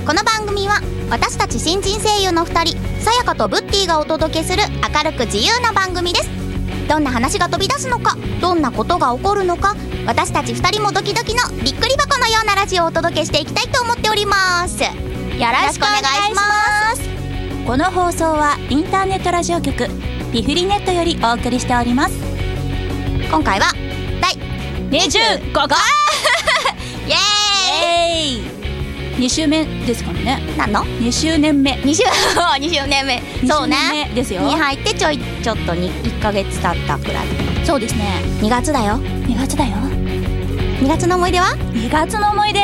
この番組は私たち新人声優の2人さやかとブッティがお届けする明るく自由な番組です。どんな話が飛び出すのか、どんなことが起こるのか、私たち2人もドキドキのびっくり箱のようなラジオをお届けしていきたいと思っております。よろしくお願いします。 この放送はインターネットラジオ局ピフリネットよりお送りしております。 今回は第 25回イエーイ 2週目ですからね。 何の 2周年目 2周年目そうねですよ。 に入ってちょっとに1ヶ月経ったくらい。 そうですね。 2月だよ。 2月だよ。 2月の思い出は 2月の思い出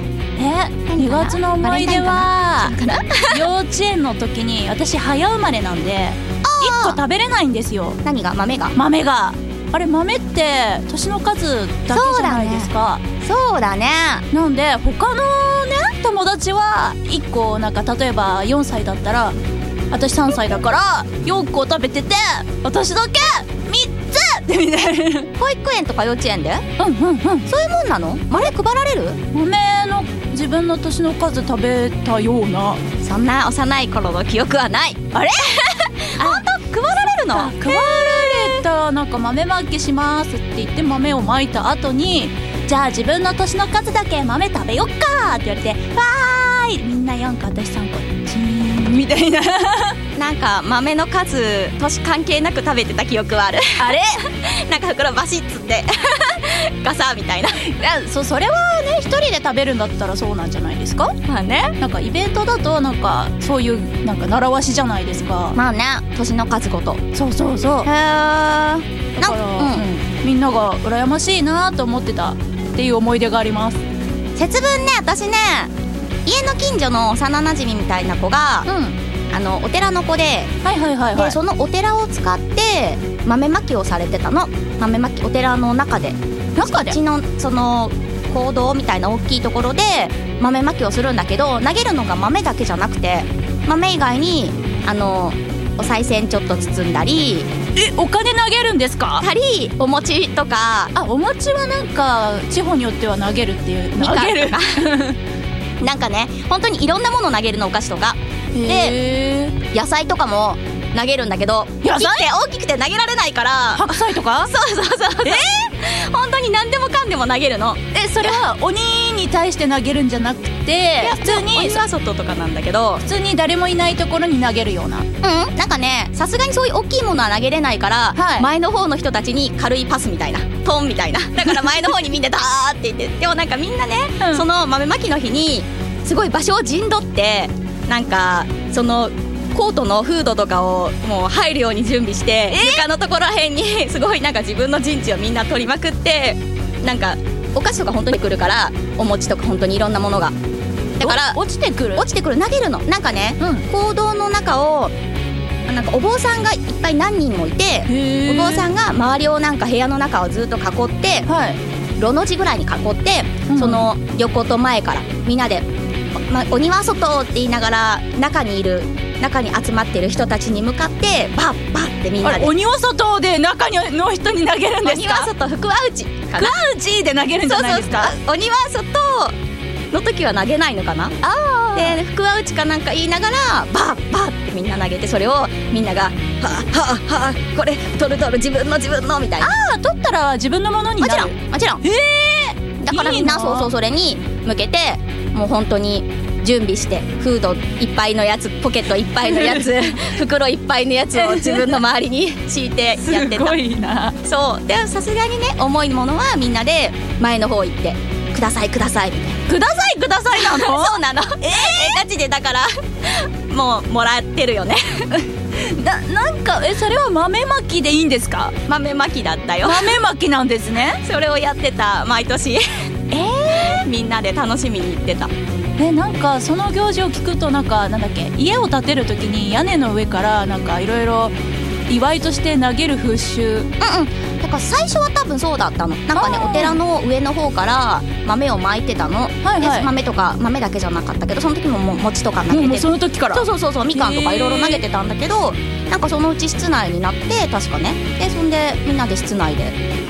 2月の思い出は幼稚園の時に私早生まれなんで1個食べれないんですよ。 何が？豆があれ豆って年の数だけじゃないですか。 そうだね。 なんで他のね友達は1個なんか例えば4歳だったら私3歳だから4個食べてて私だけ3つってみたいな。 保育園とか幼稚園でそういうもんなの？豆配られる？ 豆の自分の年の数食べたような。 そんな幼い頃の記憶はない。あれ本当配られるの？ 配られた。なんか豆まきしますって言って豆をまいた後にじゃあ自分の年の数だけ豆食べよっかって言われてわーいみんな4個私3個チーンみたいな。 なんか豆の数年関係なく食べてた記憶はある。あれなんか袋バシッつってガサーみたいな。 それはね一人で食べるんだったらそうなんじゃないですか。 まあね。 なんかイベントだとなんかそういうなんか習わしじゃないですか。 まあね年の数ごと。 そうへーだからみんなが羨ましいなと思ってたっていう思い出があります。 節分ね私ね家の近所の幼なじみみたいな子が、お寺の子で、でそのお寺を使って豆まきをされてたの。豆まきお寺の中でうちのその講堂みたいな大きいところで豆まきをするんだけど、投げるのが豆だけじゃなくて豆以外にお賽銭ちょっと包んだり。 お金投げるんですか？ お餅とか。 お餅はなんか地方によっては投げるっていう。 投げるなんかね本当にいろんなもの投げるの。お菓子とかで野菜とかも投げるんだけど大きくて投げられないから。 白菜とかそう本当に何でもかんでも投げるの。 それは鬼に対して投げるんじゃなくて普通に鬼は外とかなんだけど普通に誰もいないところに投げるような。 なんかねさすがにそういう大きいものは投げれないから、前の方の人たちに軽いパスみたいなトンみたいな。だから前の方にみんなダーって言ってでもなんかみんなね、その豆まきの日にすごい場所を陣取ってなんかそのコートのフードとかをもう入るように準備して床のところらへんにすごいなんか自分の陣地をみんな取りまくってなんかお菓子とか本当に来るからお餅とか本当にいろんなものがだから落ちてくる投げるの。なんかね、講堂の中をなんかお坊さんがいっぱい何人もいてお坊さんが周りをなんか部屋の中をずっと囲って、ロの字ぐらいに囲って、その横と前からみんなで、鬼は外って言いながら中に集まってる人たちに向かってバッバッってみんなで。 鬼は外で中の人に投げるんですか？ 鬼は外福は内かな。 福は内で投げるんじゃないですか？ そう鬼は外の時は投げないのかな。で福は内かなんか言いながらバッバッってみんな投げてそれをみんながはぁこれ取る自分のみたいな。 取ったら自分のものになる。 もちろんだからみんなそれに向けてもう本当に準備してフードいっぱいのやつポケットいっぱいのやつ袋いっぱいのやつを自分の周りに敷いてやってた。 すごいな。 そうでさすがにね重いものはみんなで前の方行ってくださいみたいな。 くださいなの？ そうなの。ガチでだからもうもらってるよねなんかそれは豆まきでいいんですか？ 豆まきだったよ。 豆まきなんですね。 それをやってた毎年みんなで楽しみに行ってた。 なんかその行事を聞くとなんだっけ家を建てる時に屋根の上からなんかいろいろ祝いとして投げる風習。 だから最初は多分そうだったの。なんかねお寺の上の方から豆をまいてたの。豆とか豆だけじゃなかったけどその時ももう餅とか投げてもうその時からそうみかんとかいろいろ投げてたんだけどなんかそのうち室内になって確かねでそんでみんなで室内で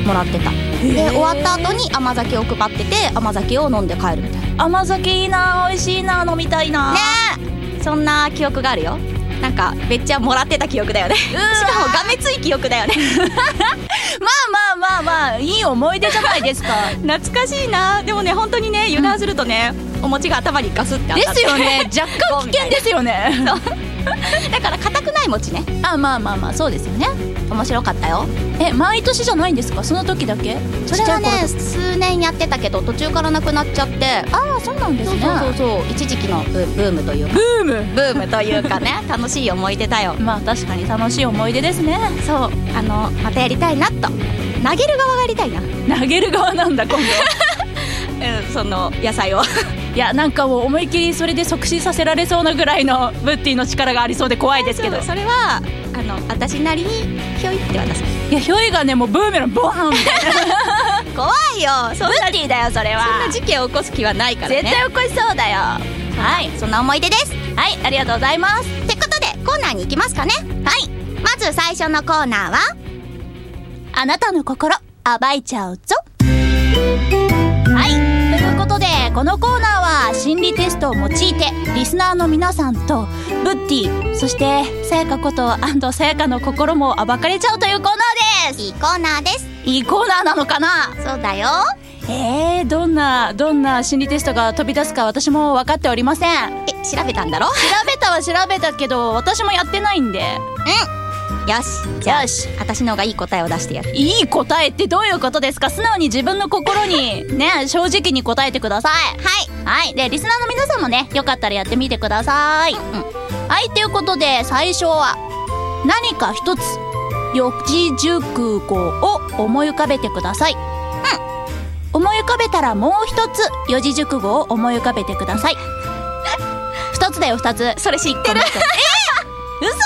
もらってた。で終わった後に甘酒を配ってて、甘酒を飲んで帰るみたいな。 甘酒いいな、美味しいな、飲みたいなねえ、そんな記憶があるよ。なんかめっちゃもらってた記憶だよね。しかもがめつい記憶だよね。 まあいい思い出じゃないですか。 懐かしいな。でもね本当にね油断するとね、お餅が頭にガスって当たってですよね。若干危険ですよね。 だから硬くない餅ね。 まあそうですよね。 面白かったよ。 毎年じゃないんですか、その時だけ？ それはね数年やってたけど途中からなくなっちゃって。 そうなんですね。 そう一時期のブームというか、ブームというかね、楽しい思い出だよ。 まあ確かに楽しい思い出ですね。 そう、またやりたいなと。投げる側がやりたいな。 投げる側なんだ今度。 その野菜を。 いやなんかもう思いっきりそれで即死させられそうなぐらいのブッティの力がありそうで怖いですけど。 それは私なりにひょいって渡す。 いやひょいがねもうブーメランボーンみたいな。 怖いよ。 ブッティだよそれは。 そんな事件を起こす気はないからね。 絶対起こしそうだよ。はい、 そんな思い出です。 はい、ありがとうございます。 ってことでコーナーに行きますかね。はい、まず最初のコーナーはあなたの心暴いちゃうぞ。はい、ということでこのコーナーは心理テストを用いてリスナーの皆さんとブッティ、そしてさやかこと安藤さやかの心も暴かれちゃうというコーナーです。 いいコーナーです。 いいコーナーなのかな。 そうだよ。 どんな心理テストが飛び出すか私も分かっておりません。 調べたんだろ。 調べたけど私もやってないんで。 よし、じゃあ私の方がいい答えを出してやる。 いい答えってどういうことですか。素直に自分の心にね正直に答えてください。はい、でリスナーの皆さんもねよかったらやってみてください。はい、ということで最初は何か一つ四字熟語を思い浮かべてください。思い浮かべたらもう一つ四字熟語を思い浮かべてください。二つだよ、二つ。 それ知ってる。 嘘。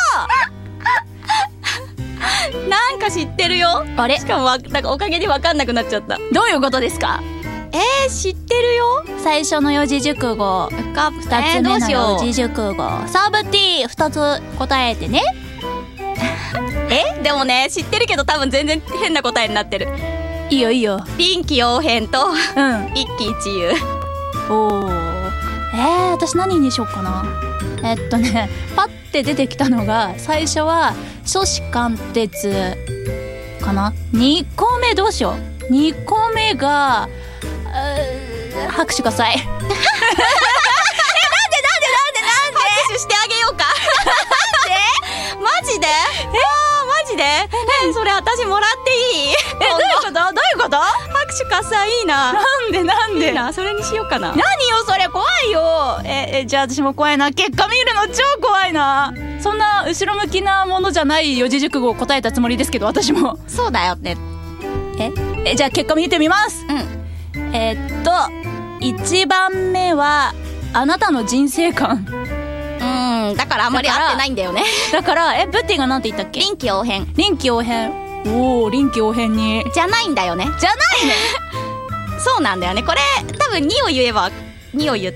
なんか知ってるよ。 あれ、 しかもなんかおかげで分かんなくなっちゃった。 どういうことですか。 知ってるよ。 最初の四字熟語、二つ目の四字熟語。サーブティー2つ答えてね。 でもね知ってるけど多分全然変な答えになってる。 いいよいいよ。 臨機応変と一喜一憂。 私何にしよっかな。パッて出てきたのが最初は初子貫徹かな。2個目どうしよう。2個目が拍手ください。なんで拍手してあげようか。マジでそれ私もらっていい？ どういうこと？ 拍手喝采いいな。 なんでいいな、それにしようかな。 何よそれ、怖いよ。じゃあ私も怖いな。結果見るの超怖いな。そんな後ろ向きなものじゃない四字熟語を答えたつもりですけど私も。 そうだよね。 じゃあ結果見てみます。1番目はあなたの人生観。 だからあんまり合ってないんだよね。 だからブッティがなんて言ったっけ。 臨機応変。 臨機応変にじゃないんだよね。 じゃないね。 そうなんだよね。これ多分2を言えば2を言って。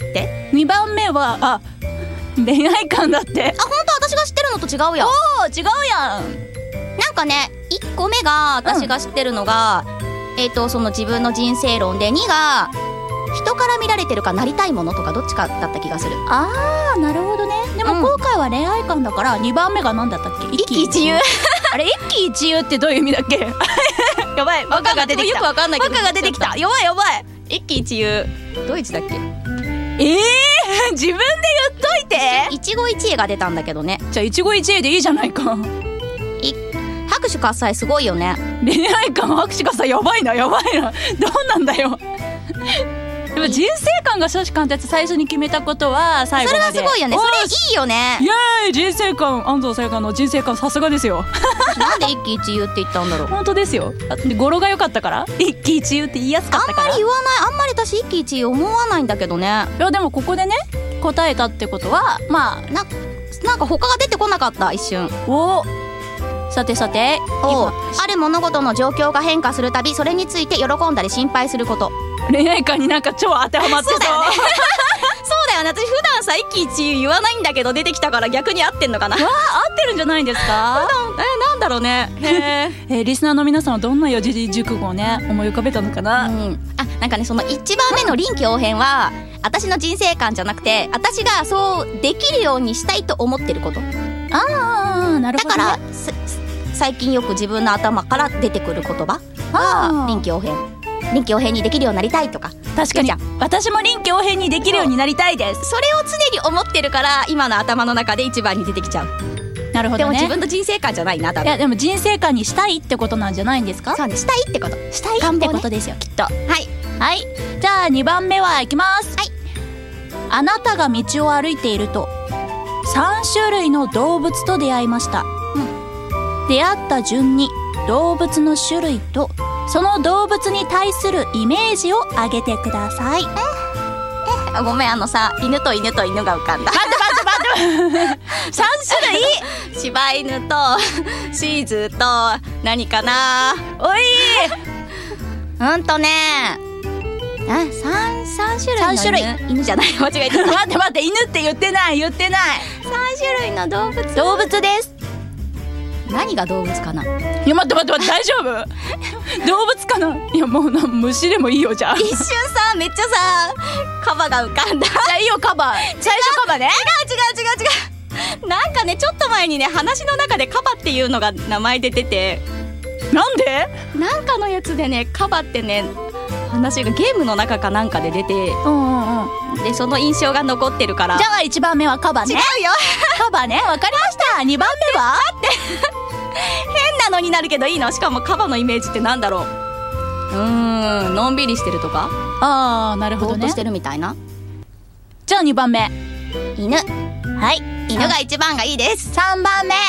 2番目は恋愛観だって。 本当？私が知ってるのと違うよ。 違うやん。 なんかね1個目が私が知ってるのが、その自分の人生論で、2が人から見られてるかなりたいものとかどっちかだった気がする。 なるほどね。でも今回は恋愛観だから2番目が何だったっけ。 一喜一憂。 あれ、一喜一憂ってどういう意味だっけ。やばい、バカが出てきた。 よくわかんないけどバカが出てきた。やばい。 一喜一憂どういう字だっけ。 自分で言っといて。 一期一会が出たんだけどね。 じゃあ一期一会でいいじゃないか。 拍手喝采すごいよね。 恋愛観拍手喝采やばいな。どうなんだよ。でも人生観が初子貫徹最初に決めたことは最後まで。 それはすごいよね。それいいよね。 イエーイ。人生観、安藤さやかの人生観さすがですよ。 なんで一喜一憂って言ったんだろう。 本当ですよ。語呂が良かったから一喜一憂って言いやすかったから。 あんまり言わない。あんまり私一喜一憂思わないんだけどね。 いやでもここでね答えたってことはなんか他が出てこなかった一瞬。 さてある物事の状況が変化するたびそれについて喜んだり心配すること。 恋愛観になんか超当てはまってそう。 そうだよね。そうだよね。私普段さ一喜一憂言わないんだけど出てきたから逆に合ってんのかな。 合ってるんじゃないんですか。 なんだろうね。 リスナーの皆さんはどんな四字熟語をね思い浮かべたのかな。 なんかね、その1番目の臨機応変は私の人生観じゃなくて、私がそうできるようにしたいと思ってること。 なるほど、ね、 だから最近よく自分の頭から出てくる言葉が臨機応変。臨機応変にできるようになりたいとか。 確かに私も臨機応変にできるようになりたいです。 それを常に思ってるから今の頭の中で一番に出てきちゃう。 なるほどね。 でも自分の人生観じゃないな。多分いやでも人生観にしたいってことなんじゃないんですか。 そうね、したいってこと。 したいってことですよ、きっと。はいはい。じゃあ2番目はいきます。はい。あなたが道を歩いていると3種類の動物と出会いました、出会った順に動物の種類とその動物に対するイメージを挙げてください。 ごめん、犬と犬と犬が浮かんだ。 待って3種類柴犬とシーズーと何かな。 おい 3種類の犬じゃない、間違えた。 待って犬って言ってない 3種類の動物です。 何が動物かな。 いや待って大丈夫動物かな。いやもう虫でもいいよ。じゃあ一瞬めっちゃカバが浮かんだ。 じゃあいいよ、カバ。最初カバね。 違う。なんかね、ちょっと前にね、話の中でカバっていうのが名前で出て、 なんでなんかのやつでね、カバってね、話がゲームの中かなんかで出て、でその印象が残ってるから。 じゃあ1番目はカバね。 違うよカバね、わかりました。2番目はって変なのになるけどいいの。しかもカバのイメージってなんだろう。のんびりしてるとか。 なるほどね。 ぼーっとしてるみたいな。 じゃあ2番目犬。 はい、 犬が1番がいいです。 3番目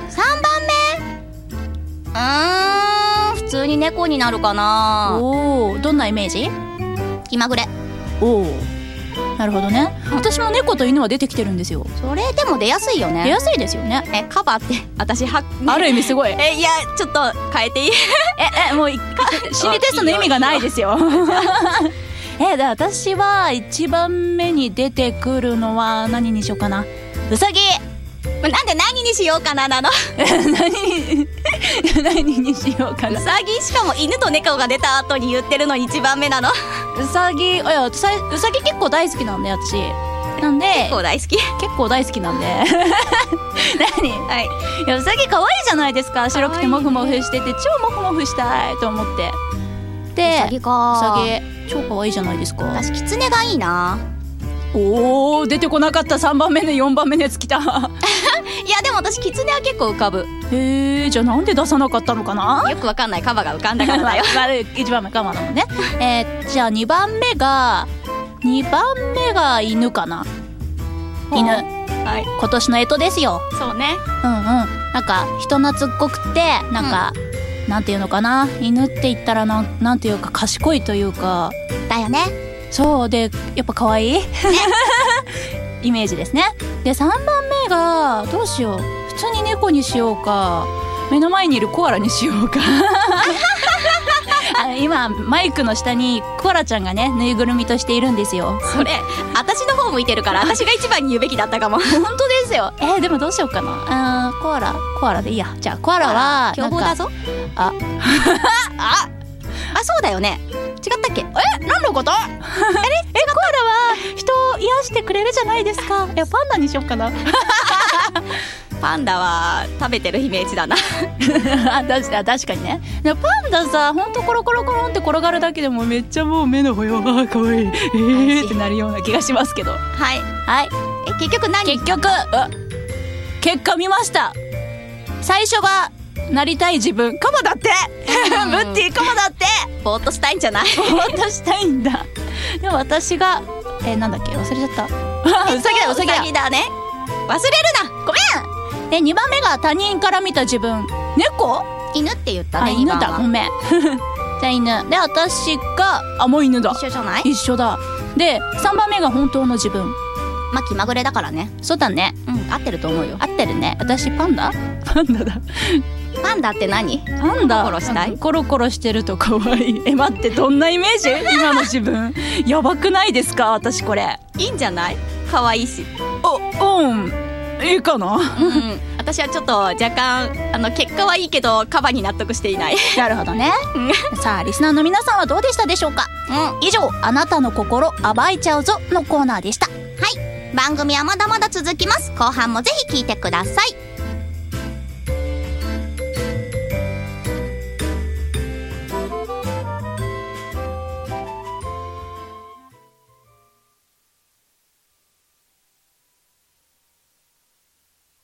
普通に猫になるかな。 どんなイメージ？ 気まぐれ。 なるほどね。私も猫と犬は出てきてるんですよ。 それでも出やすいよね。 出やすいですよね。 カバって私ある意味すごい。 いやちょっと変えていい？ もう心理テストの意味がないですよ。で私は1番目に出てくるのは何にしようかな。ウサギ。 なんで何にしようかななの。 何にしようかな。 ウサギ。しかも犬と猫が出た後に言ってるのに1番目なの。 ウサギ。ウサギ結構大好きなんで、私なんで結構大好きなんで何？いやウサギ可愛いじゃないですか。白くてモフモフしてて超モフモフしたいと思って。でウサギか。 ウサギ超可愛いじゃないですか。 私キツネがいいな。 出てこなかった。3番目の4番目のやつ来た。 いやでも私キツネは結構浮かぶ。 じゃあなんで出さなかったのかな。 よくわかんない。カバが浮かんだからだよ。 1番目カバだもんね。じゃあ2番目が犬かな。犬。今年の干支ですよ。 そうね。 なんか人懐っこくて、なんか、なんていうのかな。犬って言ったらなんていうか賢いというか。 だよね。 そうでやっぱ可愛いイメージですね。で3番目がどうしよう。普通に猫にしようか、目の前にいるコアラにしようか。今マイクの下にコアラちゃんがねぬいぐるみとしているんですよ。 それ私の方向いてるから私が一番に言うべきだったかも。 本当ですよ。でもどうしようかな。コアラでいいや。じゃあコアラは凶暴だぞ。そうだよね。違ったっけ？ 何のこと？コアラは人を癒してくれるじゃないですか。パンダにしようかな。 パンダは食べてるイメージだな。 確かにね。パンダさ、ほんとコロコロコロンって転がるだけでもめっちゃもう目の保養がかわいいってなるような気がしますけど。 結局何？ 結果見ました。最初がなりたい自分カバだって。ムッティカバだって。 ぼーっとしたいんじゃない？ ぼーっとしたいんだ。でも私がなんだっけ忘れちゃった。ウサギだね。 忘れるな。ごめん。2番目が他人から見た自分。猫？ 犬って言ったね。 犬だ。ごめん。じゃあ犬で私がもう犬だ。 一緒じゃない？ 一緒だ。で3番目が本当の自分。 気まぐれだからね。 そうだね。 合ってると思うよ。 合ってるね。私パンダだ。 パンダって何？ パンダコロコロしたい？コロコロしてると可愛い。待ってどんなイメージ？今の自分やばくないですか？私これいいんじゃない？可愛いし。 いいかな。 私はちょっと若干結果はいいけどカバに納得していない。 なるほどね。さあリスナーの皆さんはどうでしたでしょうか。以上あなたの心暴いちゃうぞのコーナーでした。 はい、番組はまだまだ続きます。後半もぜひ聞いてください。